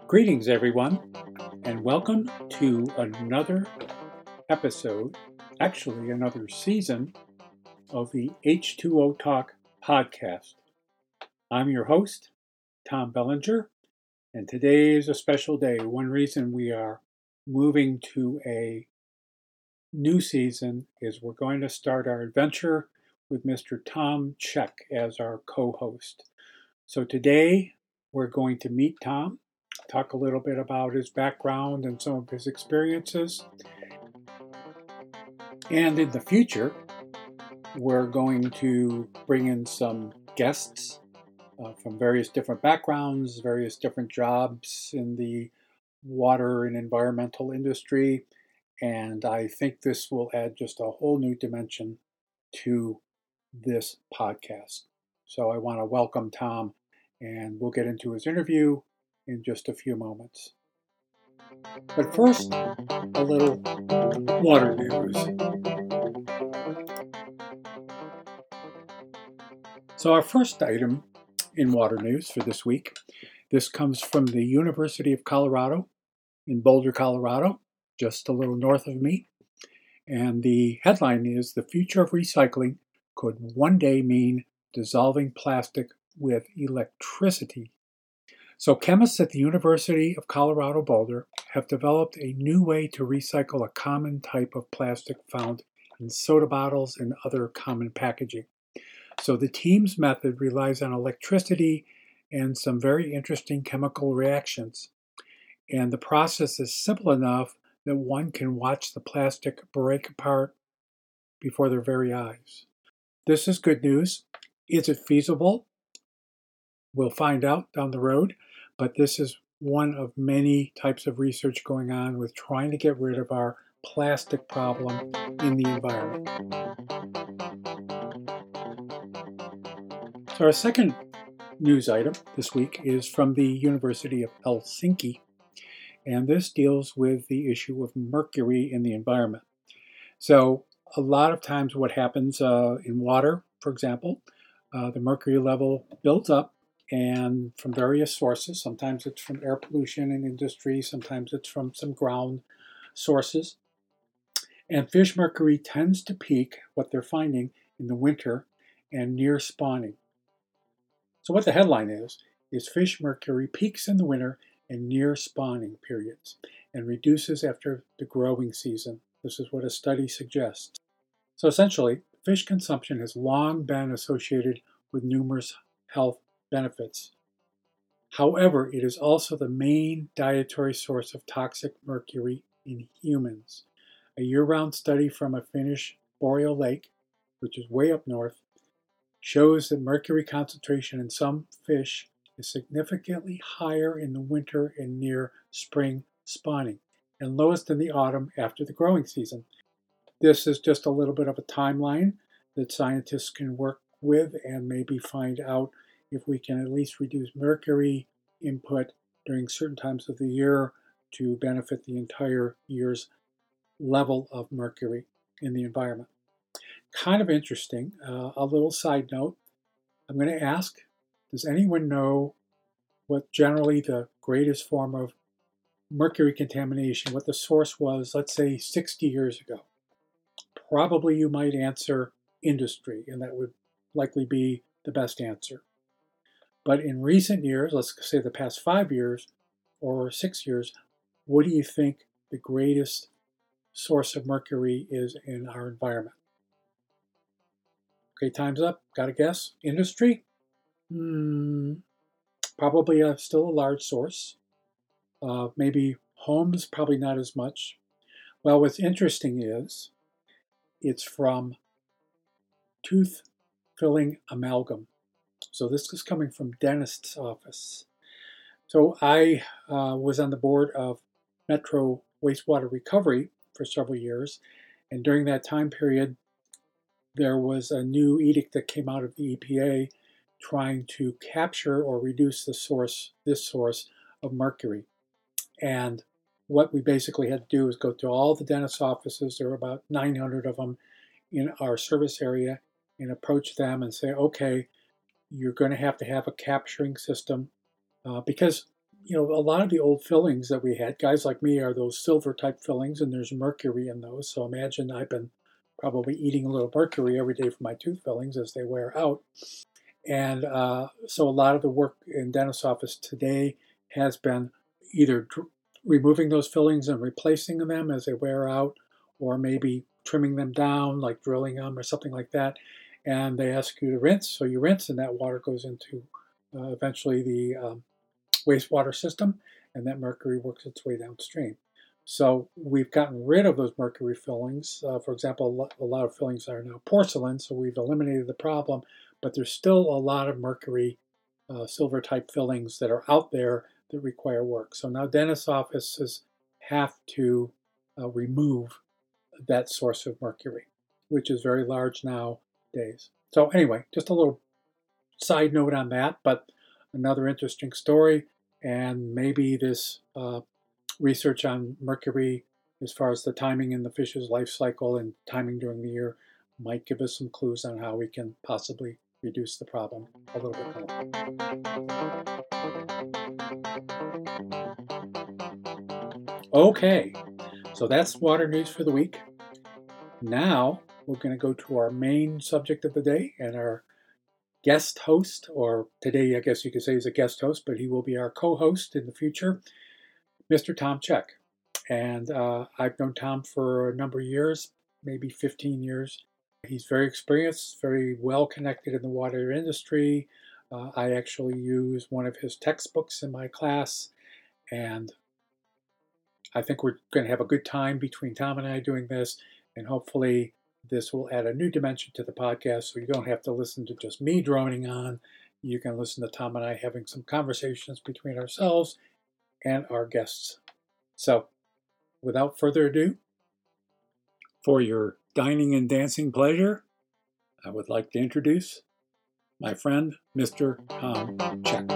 Greetings, everyone, and welcome to another episode, actually, another season of the H2O Talk podcast. I'm your host, Tom Bellinger, and today is a special day. One reason we are moving to a new season is we're going to start our adventure with Mr. Tom Check as our co host. So today we're going to meet Tom, talk a little bit about his background and some of his experiences. And in the future, we're going to bring in some guests from various different backgrounds, various different jobs in the water and environmental industry. And I think this will add just a whole new dimension to this podcast. So I want to welcome Tom, and we'll get into his interview in just a few moments. But first, a little water news. So our first item in water news for this week, this comes from the University of Colorado in Boulder, Colorado, just a little north of me. And the headline is, "The future of recycling could one day mean dissolving plastic with electricity." So chemists at the University of Colorado Boulder have developed a new way to recycle a common type of plastic found in soda bottles and other common packaging. So the team's method relies on electricity and some very interesting chemical reactions. And the process is simple enough that one can watch the plastic break apart before their very eyes. This is good news. Is it feasible? We'll find out down the road, but this is one of many types of research going on with trying to get rid of our plastic problem in the environment. So our second news item this week is from the University of Helsinki, and this deals with the issue of mercury in the environment. So a lot of times what happens in water, for example, the mercury level builds up, and from various sources. Sometimes it's from air pollution in industry, sometimes it's from some ground sources. And fish mercury tends to peak, what they're finding, in the winter and near spawning. So what the headline is fish mercury peaks in the winter and near spawning periods and reduces after the growing season. This is what a study suggests. So essentially, fish consumption has long been associated with numerous health benefits. However, it is also the main dietary source of toxic mercury in humans. A year-round study from a Finnish boreal lake, which is way up north, shows that mercury concentration in some fish is significantly higher in the winter and near spring spawning, and lowest in the autumn after the growing season. This is just a little bit of a timeline that scientists can work with and maybe find out if we can at least reduce mercury input during certain times of the year to benefit the entire year's level of mercury in the environment. Kind of interesting. A little side note, I'm going to ask, does anyone know what generally the greatest form of mercury contamination, what the source was, let's say 60 years ago? Probably you might answer industry, and that would likely be the best answer. But in recent years, let's say the past 5 years or 6 years, what do you think the greatest source of mercury is in our environment? Okay, time's up. Got a guess? Industry? Probably still a large source. Maybe homes, probably not as much. Well, what's interesting is it's from tooth filling amalgam. So this is coming from dentist's office. So I was on the board of Metro Wastewater Recovery for several years, and during that time period, there was a new edict that came out of the EPA trying to capture or reduce this source of mercury. And what we basically had to do is go to all the dentist offices, there were about 900 of them in our service area, and approach them and say, okay, you're going to have a capturing system because a lot of the old fillings that we had, guys like me, are those silver type fillings, and there's mercury in those. So imagine I've been probably eating a little mercury every day for my tooth fillings as they wear out. And so a lot of the work in dentist's office today has been either removing those fillings and replacing them as they wear out, or maybe trimming them down, like drilling them or something like that. And they ask you to rinse, so you rinse, and that water goes into eventually the wastewater system, and that mercury works its way downstream. So we've gotten rid of those mercury fillings. For example, a lot of fillings are now porcelain, so we've eliminated the problem, but there's still a lot of mercury silver type fillings that are out there that require work. So now dentist offices have to remove that source of mercury, which is very large nowadays. So anyway, just a little side note on that, but another interesting story. And maybe this research on mercury, as far as the timing in the fish's life cycle and timing during the year, might give us some clues on how we can possibly reduce the problem a little bit more. Okay, so that's water news for the week. Now we're going to go to our main subject of the day, and our guest host, or today I guess you could say he's a guest host, but he will be our co-host in the future, Mr. Tom Check. And I've known Tom for a number of years, maybe 15 years. He's very experienced, very well connected in the water industry. I actually use one of his textbooks in my class, and I think we're going to have a good time between Tom and I doing this, and hopefully this will add a new dimension to the podcast, so you don't have to listen to just me droning on. You can listen to Tom and I having some conversations between ourselves and our guests. So, without further ado, for your dining and dancing pleasure, I would like to introduce my friend, Mr. Tom Check.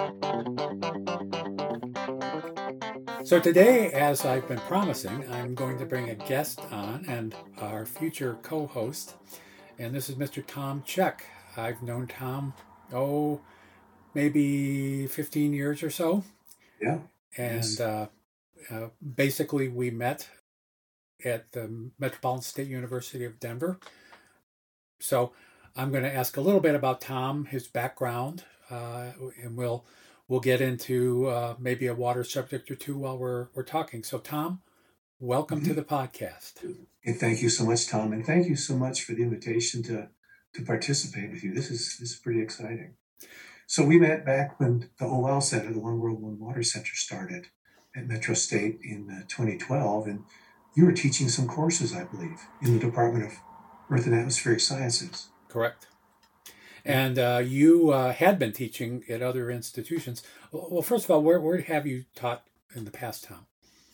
So today, as I've been promising, I'm going to bring a guest on and our future co-host, and this is Mr. Tom Check. I've known Tom, maybe 15 years or so. Yeah. And basically we met at the Metropolitan State University of Denver. So I'm going to ask a little bit about Tom, his background, and we'll get into maybe a water subject or two while we're talking. So Tom, welcome to the podcast. And thank you so much, Tom, and thank you so much for the invitation to participate with you. This is pretty exciting. So we met back when the OWL Center, the One World One Water Center, started at Metro State in 2012, and you were teaching some courses, I believe, in the Department of Earth and Atmospheric Sciences. Correct. And you had been teaching at other institutions. Well, first of all, where have you taught in the past, Tom?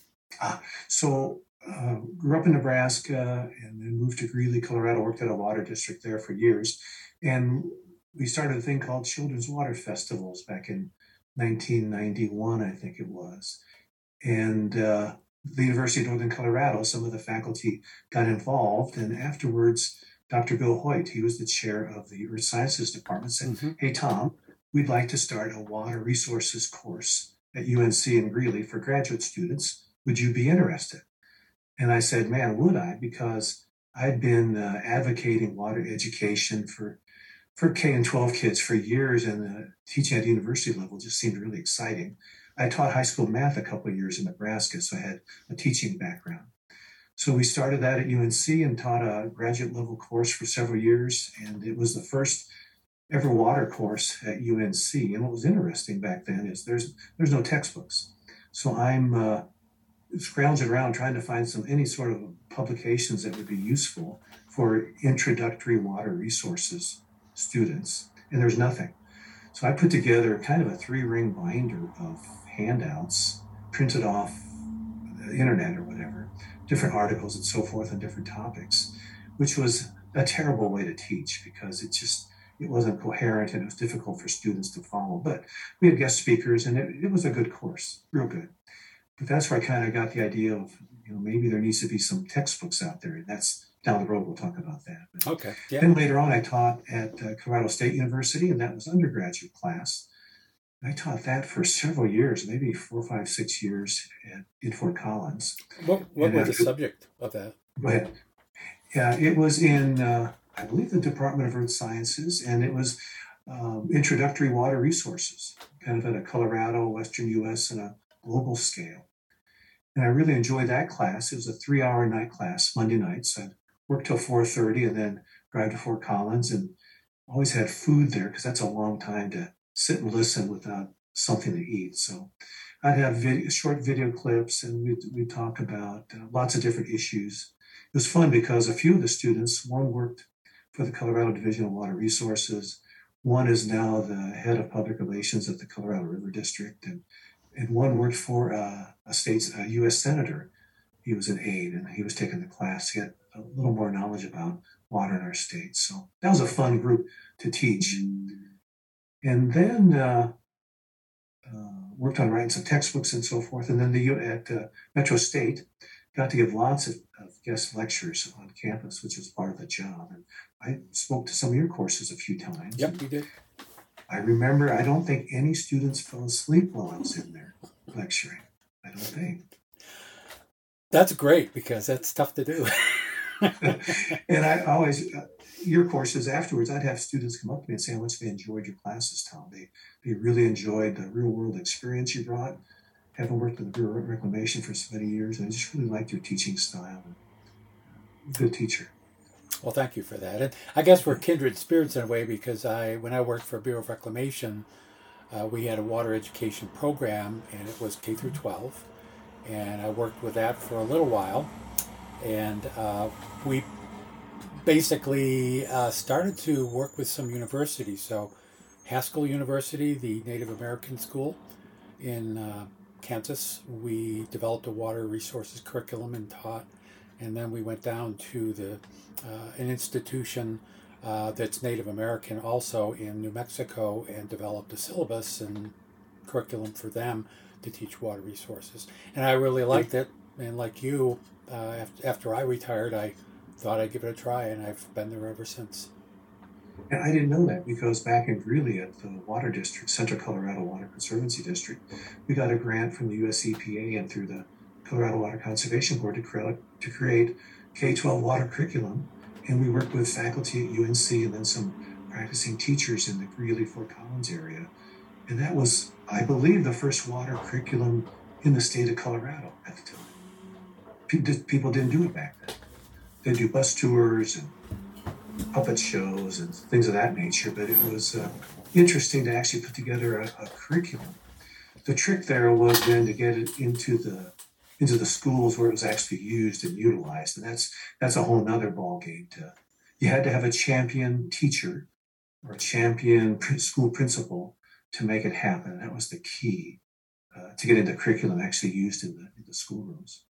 Grew up in Nebraska and then moved to Greeley, Colorado, worked at a water district there for years. And we started a thing called Children's Water Festivals back in 1991, I think it was. And the University of Northern Colorado, some of the faculty got involved. And afterwards, Dr. Bill Hoyt, he was the chair of the Earth Sciences Department, said, Hey, Tom, we'd like to start a water resources course at UNC in Greeley for graduate students. Would you be interested? And I said, man, would I? Because I'd been advocating water education for K and 12 kids for years, and teaching at university level just seemed really exciting. I taught high school math a couple of years in Nebraska, so I had a teaching background. So we started that at UNC and taught a graduate level course for several years, and it was the first ever water course at UNC. And what was interesting back then is there's no textbooks. So I'm scrounging around trying to find any sort of publications that would be useful for introductory water resources students, and there's nothing. So I put together kind of a 3-ring binder of handouts printed off the internet or whatever, different articles and so forth on different topics, which was a terrible way to teach because it wasn't coherent and it was difficult for students to follow. But we had guest speakers, and it was a good course, real good. But that's where I kind of got the idea of, maybe there needs to be some textbooks out there, and that's down the road. We'll talk about that. But okay. Yeah. Then later on, I taught at Colorado State University, and that was undergraduate class. I taught that for several years, maybe 4, 5, 6 years in Fort Collins. What And was the after, subject of that? go ahead. Yeah, it was in, I believe, the Department of Earth Sciences, and it was introductory water resources, kind of at a Colorado, Western US, and a global scale. And I really enjoyed that class. It was a 3-hour night class, Monday nights. I'd work till 4:30 and then drive to Fort Collins, and always had food there because that's a long time to sit and listen without something to eat. So I'd have short video clips, and we'd talk about lots of different issues. It was fun because a few of the students, one worked for the Colorado Division of Water Resources, one is now the head of public relations at the Colorado River District, and one worked for a U.S. senator. He was an aide, and he was taking the class to get a little more knowledge about water in our state. So that was a fun group to teach. And then worked on writing some textbooks and so forth. And then at Metro State, got to give lots of guest lectures on campus, which was part of the job. And I spoke to some of your courses a few times. Yep, you did. I remember, I don't think any students fell asleep while I was in there lecturing. I don't think. That's great because that's tough to do. And I always, your courses afterwards, I'd have students come up to me and say how much they enjoyed your classes, Tom. They really enjoyed the real world experience you brought. Having worked in the Bureau of Reclamation for so many years, and I just really liked your teaching style. Good teacher. Well, thank you for that. And I guess we're kindred spirits in a way because when I worked for Bureau of Reclamation, we had a water education program, and it was K through 12, and I worked with that for a little while, and we basically started to work with some universities. So Haskell University, the Native American school in Kansas, we developed a water resources curriculum and taught, and then we went down to an institution that's Native American also in New Mexico and developed a syllabus and curriculum for them to teach water resources. And I really liked it. And like you, after I retired, I thought I'd give it a try, and I've been there ever since. And I didn't know that because back in Greeley at the Water District, Central Colorado Water Conservancy District, we got a grant from the US EPA and through the Colorado Water Conservation Board to create K-12 water curriculum. And we worked with faculty at UNC and then some practicing teachers in the Greeley, Fort Collins area. And that was, I believe, the first water curriculum in the state of Colorado at the time. People didn't do it back then. They'd do bus tours and puppet shows and things of that nature, but it was interesting to actually put together a curriculum. The trick there was then to get it into the schools where it was actually used and utilized, and that's a whole nother ball game. You had to have a champion teacher or a champion school principal to make it happen. That was the key to getting the curriculum actually used in the schoolrooms.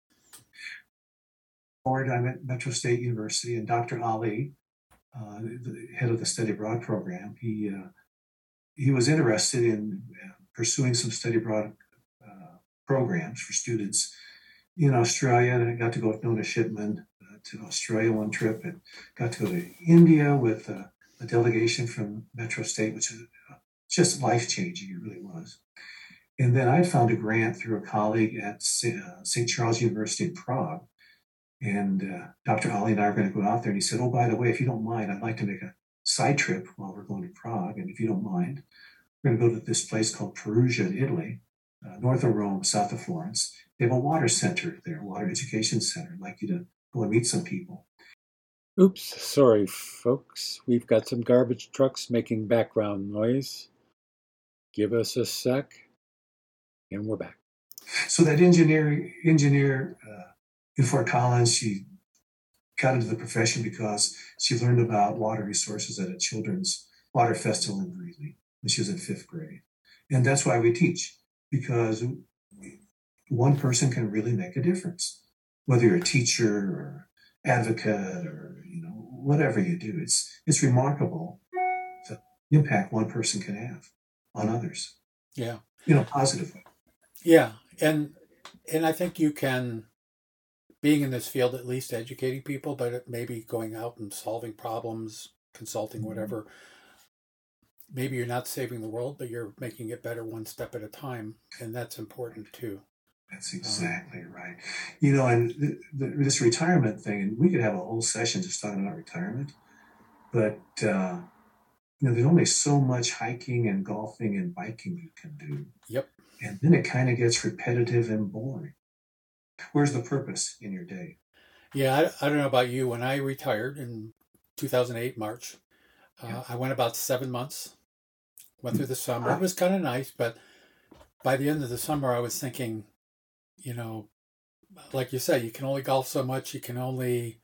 I'm at Metro State University, and Dr. Ali, the head of the study abroad program, he was interested in pursuing some study abroad programs for students in Australia. And I got to go with Nona Shipman to Australia one trip, and got to go to India with a delegation from Metro State, which is just life changing. It really was. And then I found a grant through a colleague at St. Charles University in Prague. And Dr. Ali and I are going to go out there. And he said, oh, by the way, if you don't mind, I'd like to make a side trip while we're going to Prague. And if you don't mind, we're going to go to this place called Perugia in Italy, north of Rome, south of Florence. They have a water center there, a water education center. I'd like you to go and meet some people. Oops, sorry, folks. We've got some garbage trucks making background noise. Give us a sec, and we're back. So that engineer in Fort Collins, she got into the profession because she learned about water resources at a children's water festival in Greeley when she was in 5th grade. And that's why we teach, because one person can really make a difference. Whether you're a teacher or advocate or whatever you do, it's remarkable the impact one person can have on others. Yeah. Positively. Yeah. And I think you can, being in this field, at least educating people, but maybe going out and solving problems, consulting, whatever, maybe you're not saving the world, but you're making it better one step at a time, and that's important too. That's exactly right. And this retirement thing, and we could have a whole session just talking about retirement, but there's only so much hiking and golfing and biking you can do. Yep. And then it kind of gets repetitive and boring. Where's the purpose in your day? Yeah, I don't know about you. When I retired in 2008, March, I went about 7 months, went through the summer. It was kind of nice, but by the end of the summer, I was thinking, like you said, you can only golf so much. You can only,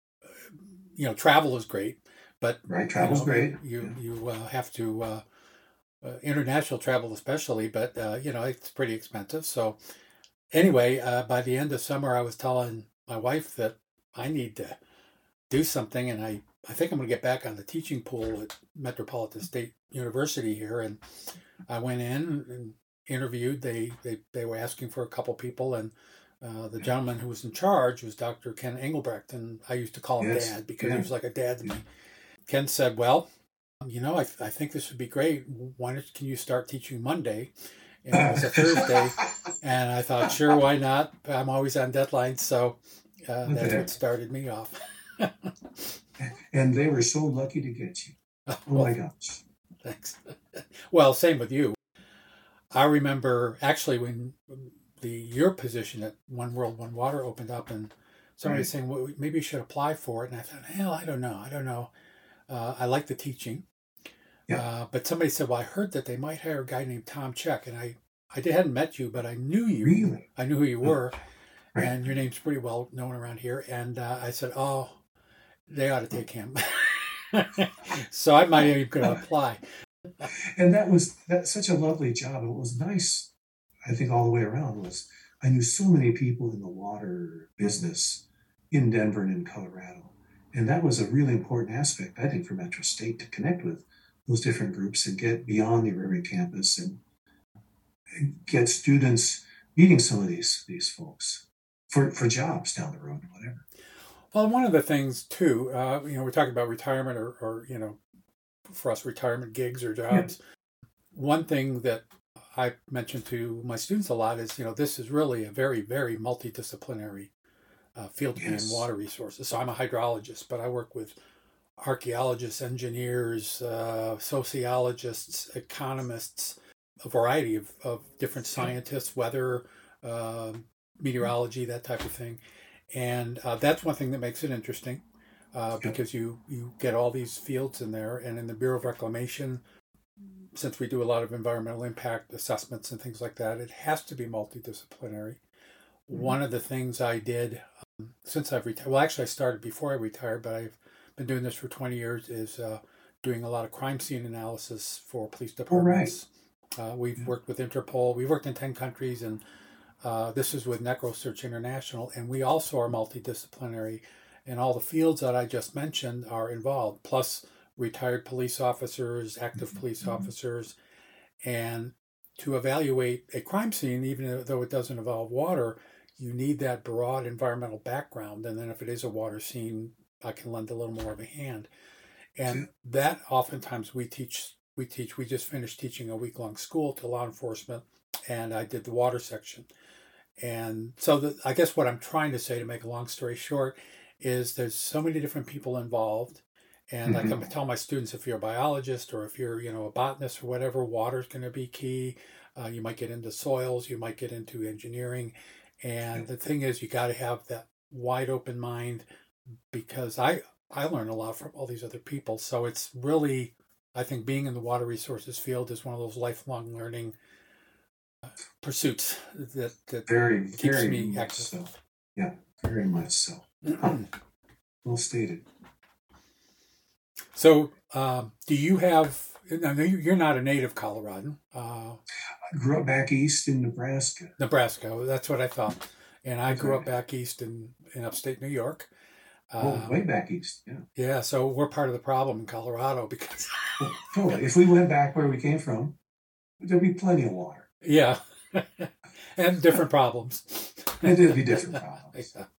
travel is great, but right, travel's great. You have to international travel especially, but it's pretty expensive. So anyway, by the end of summer, I was telling my wife that I need to do something, and I think I'm going to get back on the teaching pool at Metropolitan State University here, and I went in and interviewed. They were asking for a couple people, and the gentleman who was in charge was Dr. Ken Engelbrecht, and I used to call him Dad because he was like a dad to me. Ken said, well, I think this would be great. Can you start teaching Monday? And it was a Thursday, and I thought, sure, why not? I'm always on deadline, so that's what started me off. And they were so lucky to get you. Oh my gosh. Thanks. Well, same with you. I remember actually when your position at One World, One Water opened up, and somebody was saying, well, maybe you should apply for it. And I thought, hell, I don't know. I like the teaching. Yeah. But somebody said, well, I heard that they might hire a guy named Tom Check. And I hadn't met you, but I knew you. Really? I knew who you were. Right. And your name's pretty well known around here. And I said, oh, they ought to take him. So I might even going to apply. And that's such a lovely job. It was nice, I think, all the way around. Was I knew so many people in the water business in Denver and in Colorado. And that was a really important aspect, I think, for Metro State to connect with those different groups and get beyond the Auraria campus and get students meeting some of these folks for jobs down the road, whatever. Well, one of the things too, we're talking about retirement or for us, retirement gigs or jobs. Yeah. One thing that I mention to my students a lot is, this is really a very, very multidisciplinary field to be in water resources. So I'm a hydrologist, but I work with archaeologists, engineers, sociologists, economists, a variety of different scientists, weather, meteorology, that type of thing. And that's one thing that makes it interesting because you get all these fields in there. And in the Bureau of Reclamation, since we do a lot of environmental impact assessments and things like that, it has to be multidisciplinary. Mm-hmm. One of the things I did since I've retired, well, actually I started before I retired, but I've been doing this for 20 years, is doing a lot of crime scene analysis for police departments. Oh, right. We've worked with Interpol. We've worked in 10 countries, and this is with NecroSearch International, and we also are multidisciplinary, and all the fields that I just mentioned are involved, plus retired police officers, active police officers, and to evaluate a crime scene, even though it doesn't involve water, you need that broad environmental background, and then if it is a water scene, I can lend a little more of a hand. And that oftentimes we teach. We just finished teaching a week-long school to law enforcement, and I did the water section. And so I guess what I'm trying to say, to make a long story short, is there's so many different people involved. And I can tell my students, if you're a biologist or if you're, a botanist or whatever, water's going to be key. You might get into soils, you might get into engineering. And the thing is, you got to have that wide open mind, because I learn a lot from all these other people. So it's really, I think being in the water resources field is one of those lifelong learning pursuits that very, keeps very me much active. So. Yeah, very much so. Well stated. So do you have, I know you're not a native Coloradan. I grew up back east in Nebraska. Nebraska, that's what I thought. And I grew up back east in upstate New York. Way back east, yeah. Yeah, so we're part of the problem in Colorado because... Totally. If we went back where we came from, there'd be plenty of water. Yeah, and different problems. And there'd be different problems. Yeah.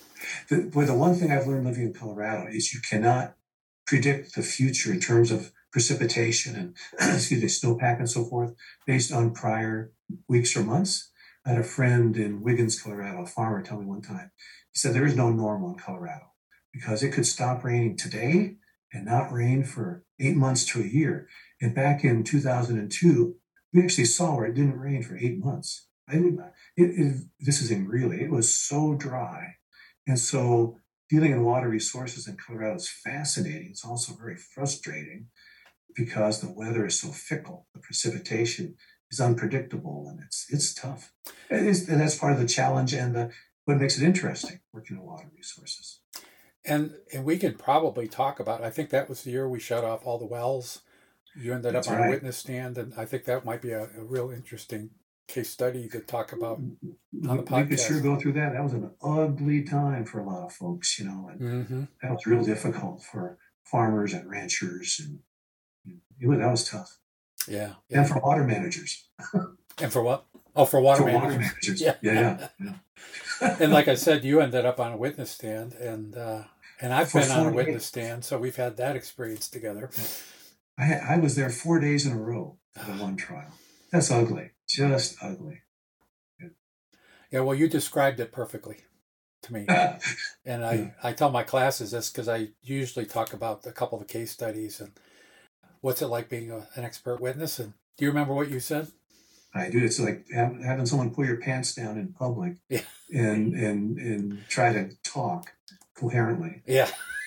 The one thing I've learned living in Colorado is you cannot predict the future in terms of precipitation and excuse me, snowpack and so forth based on prior weeks or months. I had a friend in Wiggins, Colorado, a farmer, tell me one time, he said there is no normal in Colorado because it could stop raining today and not rain for 8 months to a year. And back in 2002, we actually saw where it didn't rain for 8 months. This is in Greeley. It was so dry. And so dealing in water resources in Colorado is fascinating. It's also very frustrating because the weather is so fickle. The precipitation is unpredictable, and it's tough. And that's part of the challenge and what makes it interesting working in water resources. And we can probably talk about, I think that was the year we shut off all the wells. You ended up on a witness stand, and I think that might be a real interesting case study to talk about on the podcast. We could sure go through that. That was an ugly time for a lot of folks, and that was real difficult for farmers and ranchers, and that was tough. Yeah. And for water managers. And for what? Oh, for water managers. Water managers. Yeah. And like I said, you ended up on a witness stand, and I've been on a witness stand, so we've had that experience together. I was there 4 days in a row for the one trial. That's ugly. Just ugly. Yeah, well, you described it perfectly to me. And I tell my classes this because I usually talk about a couple of the case studies and what's it like being an expert witness. And do you remember what you said? I do. It's like having someone pull your pants down in public and try to talk coherently. Yeah.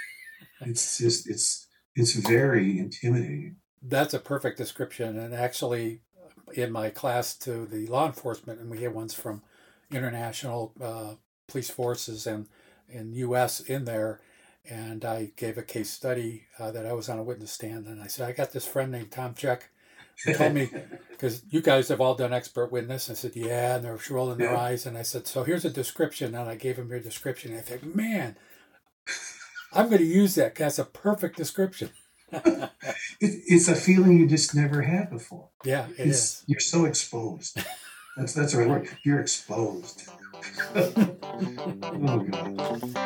It's very intimidating. That's a perfect description. And actually, in my class to the law enforcement, and we had ones from international police forces and U.S. in there, and I gave a case study that I was on a witness stand, and I said, I got this friend named Tom Check who told me, because you guys have all done expert witness. I said, yeah, and they're rolling their eyes, and I said, so here's a description, and I gave him your description, and I think, man, I'm going to use that. That's a perfect description. It's a feeling you just never had before. Yeah, it is. You're so exposed. That's the right word. You're exposed. Oh, God.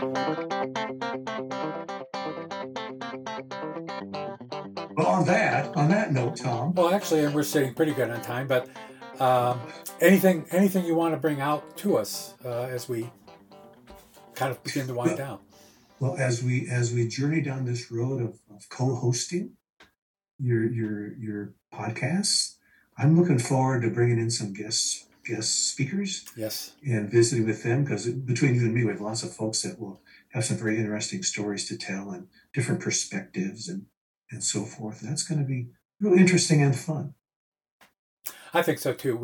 Well, on that note, Tom. Well, actually, we're sitting pretty good on time, but anything you want to bring out to us as we kind of begin to wind down? Well, as we journey down this road of co-hosting your podcasts, I'm looking forward to bringing in some guest speakers. Yes. And visiting with them, because between you and me, we have lots of folks that will have some very interesting stories to tell and different perspectives and so forth. And that's going to be real interesting and fun. I think so too.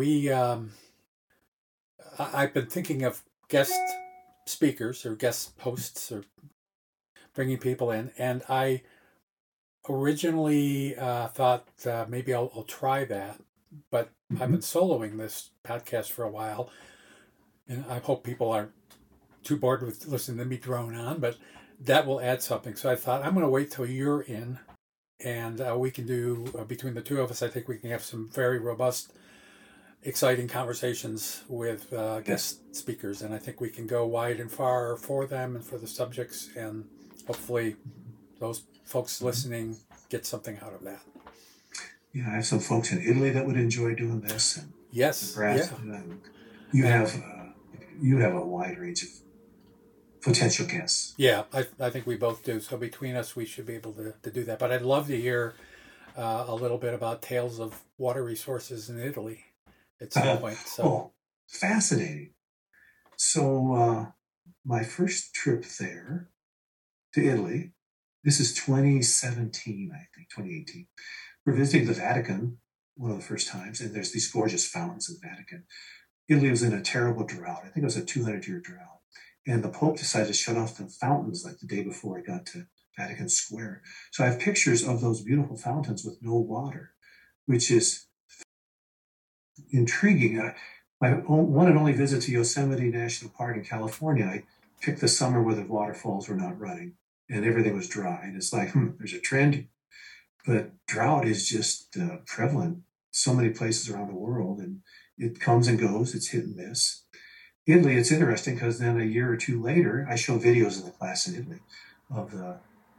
I've been thinking of guest speakers or guest hosts or bringing people in, and I originally thought maybe I'll try that, but I've been soloing this podcast for a while, and I hope people aren't too bored with listening to me drone on, but that will add something. So I thought I'm going to wait till you're in, and we can do, between the two of us, I think we can have some very robust, exciting conversations with guest speakers, and I think we can go wide and far for them and for the subjects, and hopefully those folks listening get something out of that. Yeah, I have some folks in Italy that would enjoy doing this. And yes. You have a wide range of potential guests. Yeah, I think we both do. So between us, we should be able to do that. But I'd love to hear a little bit about tales of water resources in Italy at some point. So. Oh, fascinating. So my first trip there to Italy, this is 2017, I think, 2018. We're visiting the Vatican one of the first times, and there's these gorgeous fountains in the Vatican. Italy was in a terrible drought. I think it was a 200-year drought. And the Pope decided to shut off the fountains like the day before he got to Vatican Square. So I have pictures of those beautiful fountains with no water, which is intriguing. My one and only visit to Yosemite National Park in California, I picked the summer where the waterfalls were not running and everything was dry. And it's like, there's a trend. But drought is just prevalent so many places around the world, and it comes and goes. It's hit and miss. Italy, it's interesting because then a year or two later, I show videos in the class in Italy of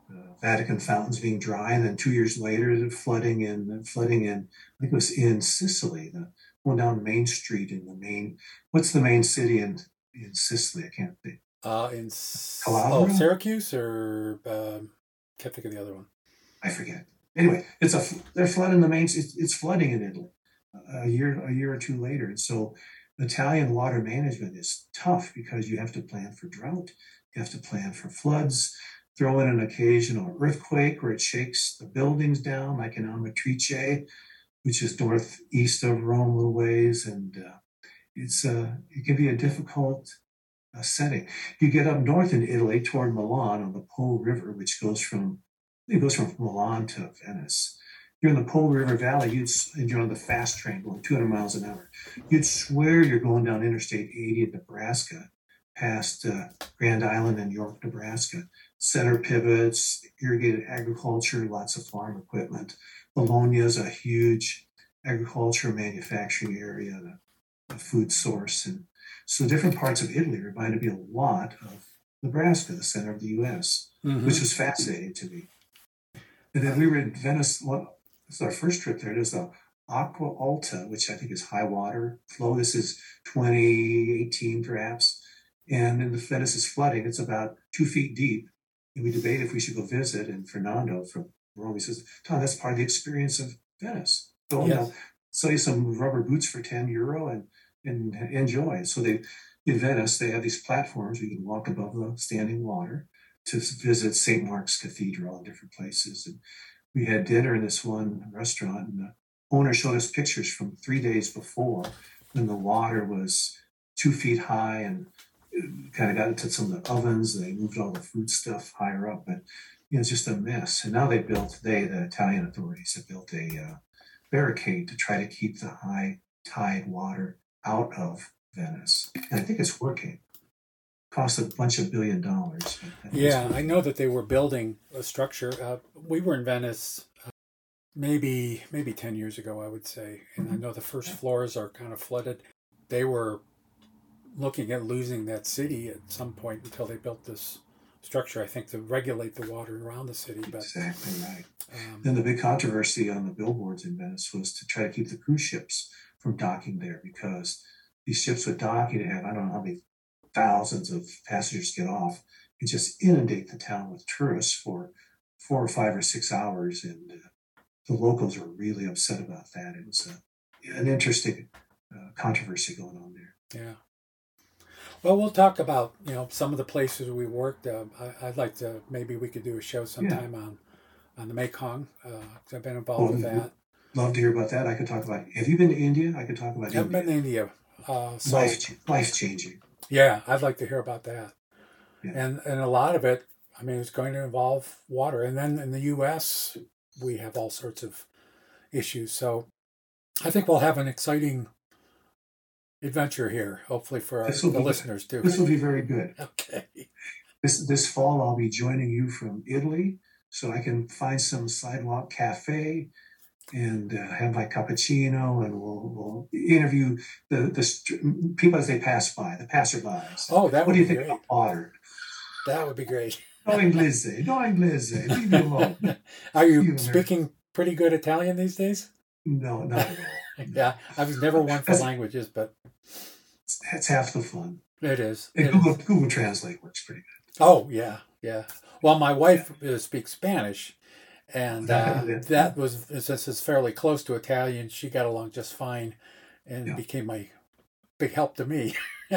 Vatican fountains being dry, and then 2 years later, the flooding in, I think it was in Sicily, going down Main Street in the main, what's the main city in Sicily? I can't think. Calabria? Syracuse, or can't think of the other one. I forget. Anyway, they're flooding the main. It's flooding in Italy a year or two later, and so Italian water management is tough because you have to plan for drought, you have to plan for floods, throw in an occasional earthquake where it shakes the buildings down, like in Amatrice, which is northeast of Rome a little ways, and it can be a difficult setting. You get up north in Italy toward Milan on the Po River, which goes from Milan to Venice. You're in the Po River Valley, and you're on the fast train going 200 miles an hour. You'd swear you're going down Interstate 80 in Nebraska, past Grand Island and York, Nebraska. Center pivots, irrigated agriculture, lots of farm equipment. Bologna is a huge agriculture manufacturing area, a food source. And so different parts of Italy reminded me a lot of Nebraska, the center of the U.S., which was fascinating to me. And then we were in Venice. This is our first trip there. There's the Acqua Alta, which I think is high water flow. This is 2018 perhaps. And in the Venice is flooding. It's about 2 feet deep. And we debated if we should go visit. And Fernando from Rome, he says, Tom, that's part of the experience of Venice. Go now, sell you some rubber boots for €10 and enjoy. So in Venice, they have these platforms where you can walk above the standing water to visit St. Mark's Cathedral and different places. And we had dinner in this one restaurant, and the owner showed us pictures from 3 days before when the water was 2 feet high and kind of got into some of the ovens. They moved all the food stuff higher up, but it's just a mess. And now the Italian authorities have built a barricade to try to keep the high tide water out of Venice. And I think it's working. Cost a bunch of $1 billion. Yeah, I know that they were building a structure. We were in Venice maybe 10 years ago, I would say. And I know the first floors are kind of flooded. They were looking at losing that city at some point until they built this structure, I think, to regulate the water around the city. But, exactly right. Then the big controversy on the billboards in Venice was to try to keep the cruise ships from docking there, because these ships would dock, you'd have, I don't know how many thousands of passengers get off and just inundate the town with tourists for 4 or 5 or 6 hours. And the locals were really upset about that. It was an interesting controversy going on there. Yeah. Well, we'll talk about, some of the places we worked. I'd like to, maybe we could do a show sometime on the Mekong. I've been involved with that. Love to hear about that. I could talk about, have you been to India? I could talk about India. I've been to India. Life-changing. Yeah, I'd like to hear about that. Yeah. And a lot of it, it's going to involve water. And then in the U.S., we have all sorts of issues. So I think we'll have an exciting adventure here, hopefully for the listeners too. This will be very good. Okay. This fall, I'll be joining you from Italy, so I can find some sidewalk cafe and have my cappuccino, and we'll interview the people as they pass by, the passerbys. Oh, that would be great. What do you think about water? That would be great. No inglese, leave me alone. Are you speaking pretty good Italian these days? No, not at all. Yeah, I was never one for languages, but that's half the fun. It is. And Google Translate works pretty good. Oh, yeah. Well, my wife speaks Spanish, and that was, since it's fairly close to Italian, she got along just fine and became my big help to me.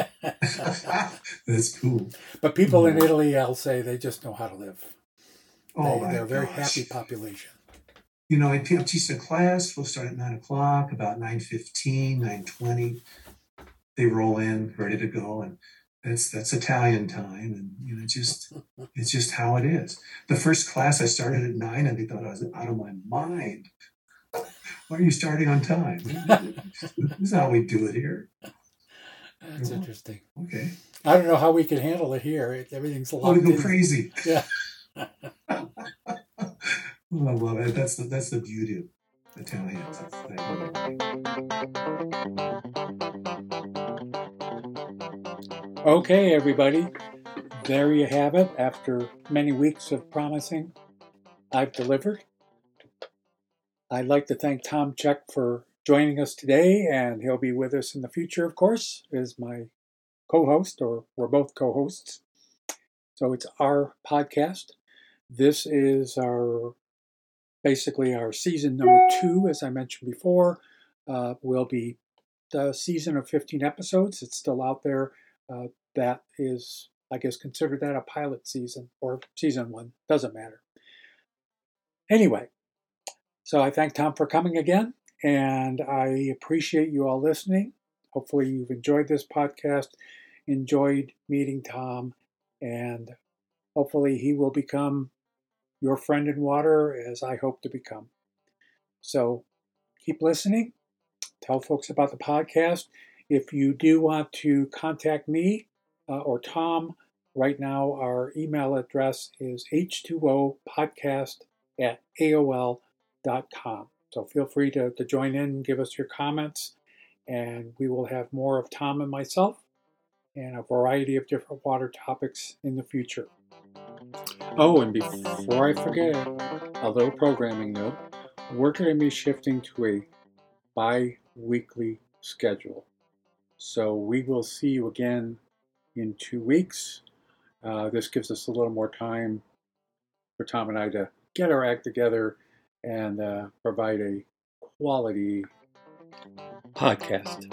That's cool. But people in Italy, I'll say, they just know how to live. They're a very happy population. I teach a class. We'll start at 9:00, about 9:15, 9:20. They roll in, ready to go, and that's Italian time, and it's just how it is. The first class I started at 9, and they thought I was out of my mind. Why are you starting on time? This is how we do it here. That's interesting. Okay. I don't know how we can handle it here. Everything's locked in. We go crazy. Yeah. I love it. That's the beauty of Italians. Okay, everybody. There you have it. After many weeks of promising I've delivered. I'd like to thank Tom Check for joining us today, and he'll be with us in the future, of course, as my co-host, or we're both co-hosts. So it's our podcast. This is basically our season number 2, as I mentioned before. Will be the season of 15 episodes. It's still out there. That is, I guess, consider that a pilot season, or season 1. Doesn't matter. Anyway, so I thank Tom for coming again, and I appreciate you all listening. Hopefully you've enjoyed this podcast, enjoyed meeting Tom, and hopefully he will become your friend in water, as I hope to become. So keep listening. Tell folks about the podcast. If you do want to contact me or Tom, right now our email address is h2opodcast@aol.com. So feel free to join in and give us your comments, and we will have more of Tom and myself and a variety of different water topics in the future. Oh, and before I forget, a little programming note. We're going to be shifting to a bi-weekly schedule. So we will see you again in 2 weeks. This gives us a little more time for Tom and I to get our act together and provide a quality podcast.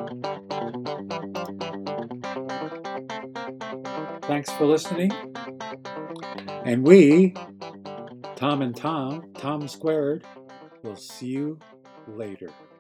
Thanks for listening. And we, Tom and Tom, Tom Squared, will see you later.